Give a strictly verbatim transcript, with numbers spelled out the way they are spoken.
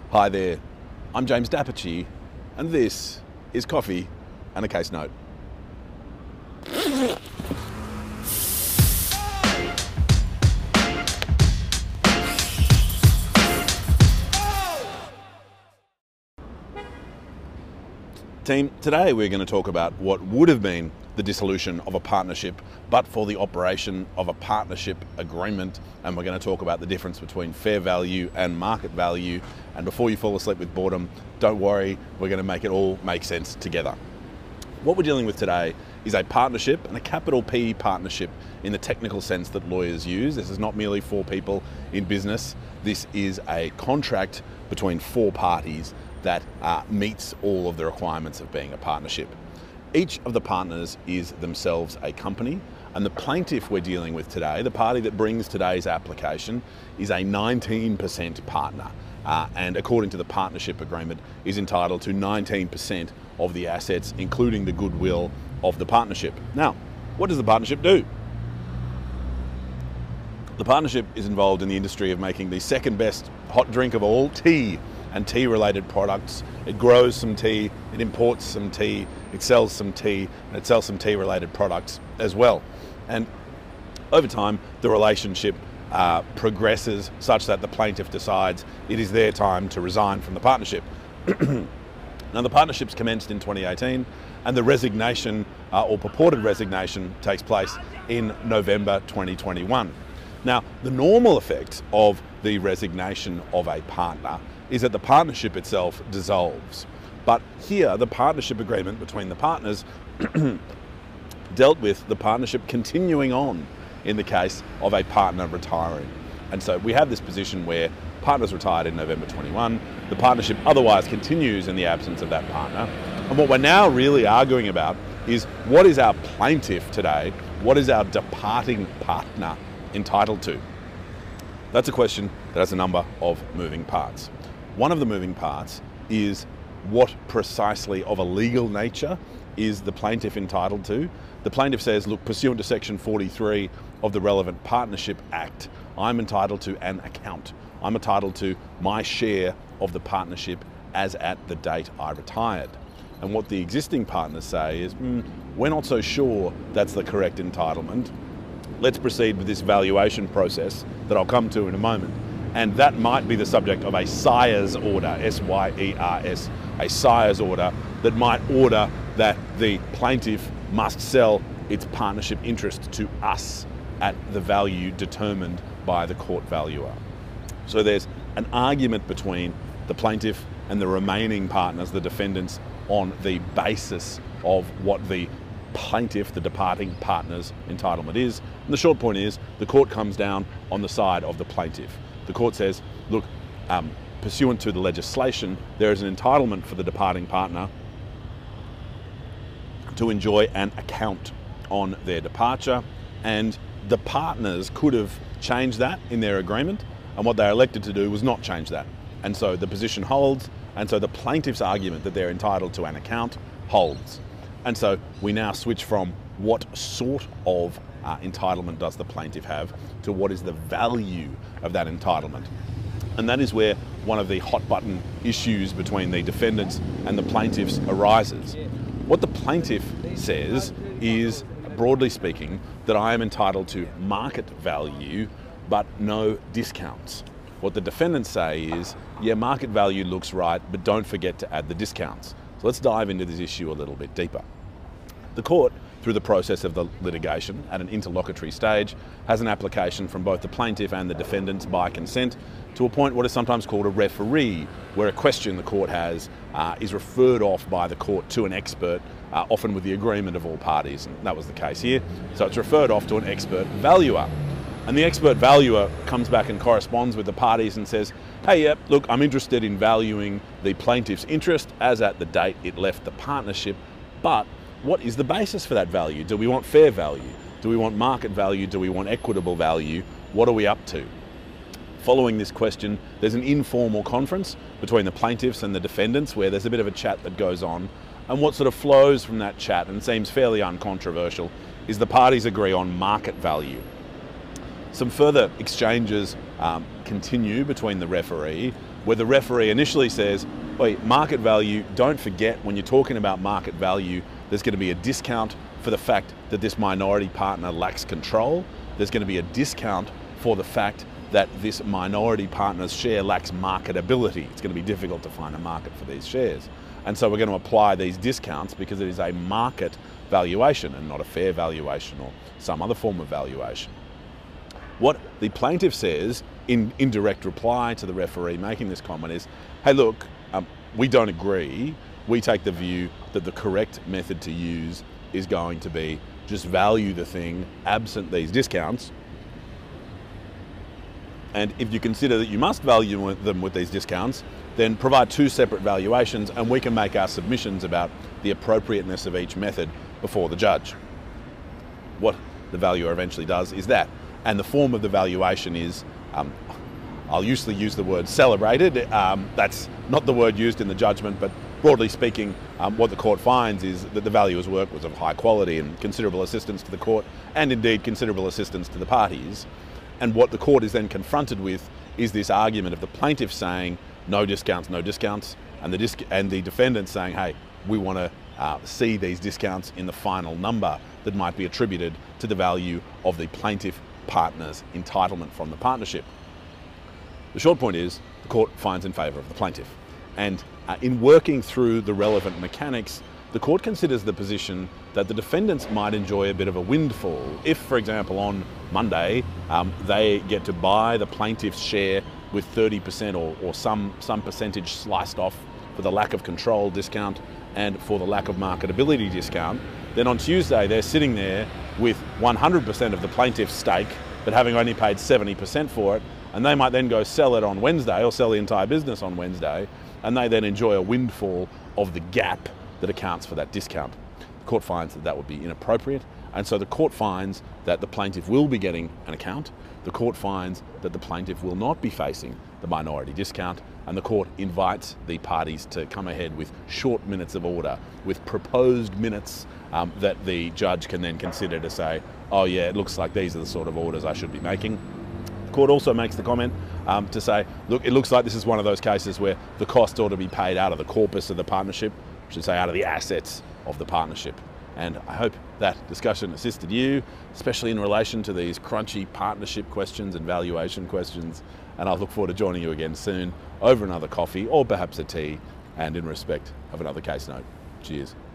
Hi there, I'm James Dapperchi, and this is Coffee and a Case Note. Team, today we're going to talk about what would have been the dissolution of a partnership, but for the operation of a partnership agreement. And we're going to talk about the difference between fair value and market value. And before you fall asleep with boredom, don't worry, we're going to make it all make sense together. What we're dealing with today is a partnership, and a capital P partnership in the technical sense that lawyers use. This is not merely four people in business. This is a contract between four parties that uh, meets all of the requirements of being a partnership. Each of the partners is themselves a company, and the plaintiff we're dealing with today, the party that brings today's application, is a nineteen percent partner, uh, and according to the partnership agreement is entitled to nineteen percent of the assets, including the goodwill of the partnership. Now, what does the partnership do? The partnership is involved in the industry of making the second best hot drink of all, tea, and tea related products. It grows some tea, it imports some tea, it sells some tea, and it sells some tea related products as well. And over time, the relationship uh, progresses such that the plaintiff decides it is their time to resign from the partnership. Now, the partnership's commenced in twenty eighteen, and the resignation uh, or purported resignation takes place in November twenty twenty-one. Now, the normal effect of the resignation of a partner is that the partnership itself dissolves. But here, the partnership agreement between the partners dealt with the partnership continuing on in the case of a partner retiring. And so we have this position where partners retired in November twenty-one, the partnership otherwise continues in the absence of that partner. And what we're now really arguing about is, what is our plaintiff today, what is our departing partner entitled to? That's a question that has a number of moving parts. One of the moving parts is, what precisely of a legal nature is the plaintiff entitled to? The plaintiff says, look, pursuant to section forty-three of the relevant Partnership Act, I'm entitled to an account. I'm entitled to my share of the partnership as at the date I retired. And what the existing partners say is, mm, we're not so sure that's the correct entitlement. Let's proceed with this valuation process that I'll come to in a moment. And that might be the subject of a sires order, S Y E R S, a sires order that might order that the plaintiff must sell its partnership interest to us at the value determined by the court valuer. So there's an argument between the plaintiff and the remaining partners, the defendants, on the basis of what the plaintiff, the departing partner's entitlement is. And the short point is, the court comes down on the side of the plaintiff. The court says, look, um, pursuant to the legislation, there is an entitlement for the departing partner to enjoy an account on their departure, and the partners could have changed that in their agreement, and what they elected to do was not change that. And so the position holds, and so the plaintiff's argument that they're entitled to an account holds. And so we now switch from what sort of uh, entitlement does the plaintiff have to what is the value of that entitlement. And that is where one of the hot button issues between the defendants and the plaintiffs arises. What the plaintiff says is, broadly speaking, that I am entitled to market value but no discounts. What the defendants say is, yeah, market value looks right, but don't forget to add the discounts. So let's dive into this issue a little bit deeper. The court, through the process of the litigation at an interlocutory stage, has an application from both the plaintiff and the defendants by consent to appoint what is sometimes called a referee, where a question the court has uh, is referred off by the court to an expert, uh, often with the agreement of all parties, and that was the case here. So it's referred off to an expert valuer. And the expert valuer comes back and corresponds with the parties and says, hey, yeah, look, I'm interested in valuing the plaintiff's interest as at the date it left the partnership, but what is the basis for that value? Do we want fair value? Do we want market value? Do we want equitable value? What are we up to? Following this question, there's an informal conference between the plaintiffs and the defendants where there's a bit of a chat that goes on. And what sort of flows from that chat, and seems fairly uncontroversial, is the parties agree on market value. Some further exchanges um, continue between the referee where the referee initially says, wait, market value, don't forget when you're talking about market value, there's going to be a discount for the fact that this minority partner lacks control. There's going to be a discount for the fact that this minority partner's share lacks marketability. It's going to be difficult to find a market for these shares. And so we're going to apply these discounts because it is a market valuation and not a fair valuation or some other form of valuation. What the plaintiff says in indirect reply to the referee making this comment is, hey look, um, we don't agree. We take the view that the correct method to use is going to be just value the thing absent these discounts. And if you consider that you must value them with these discounts, then provide two separate valuations and we can make our submissions about the appropriateness of each method before the judge. What the valuer eventually does is that. And the form of the valuation is, um, I'll usually use the word celebrated. Um, that's not the word used in the judgment, but broadly speaking, um, what the court finds is that the valuer's work was of high quality and considerable assistance to the court, and indeed considerable assistance to the parties. And what the court is then confronted with is this argument of the plaintiff saying, no discounts, no discounts, and the, disc and the defendant saying, hey, we want to uh, see these discounts in the final number that might be attributed to the value of the plaintiff partner's entitlement from the partnership. The short point is the court finds in favour of the plaintiff. And uh, in working through the relevant mechanics, the court considers the position that the defendants might enjoy a bit of a windfall if, for example, on Monday, um, they get to buy the plaintiff's share with thirty percent or, or some, some percentage sliced off for the lack of control discount and for the lack of marketability discount. Then on Tuesday, they're sitting there with one hundred percent of the plaintiff's stake, but having only paid seventy percent for it, and they might then go sell it on Wednesday or sell the entire business on Wednesday, and they then enjoy a windfall of the gap that accounts for that discount. The court finds that that would be inappropriate, and so the court finds that the plaintiff will be getting an account. The court finds that the plaintiff will not be facing the minority discount, and the court invites the parties to come ahead with short minutes of order, with proposed minutes um, that the judge can then consider to say, oh yeah, it looks like these are the sort of orders I should be making. The court also makes the comment um, to say, look, it looks like this is one of those cases where the cost ought to be paid out of the corpus of the partnership, I should say out of the assets of the partnership. And I hope that discussion assisted you, especially in relation to these crunchy partnership questions and valuation questions. And I'll look forward to joining you again soon over another coffee or perhaps a tea and in respect of another case note. Cheers.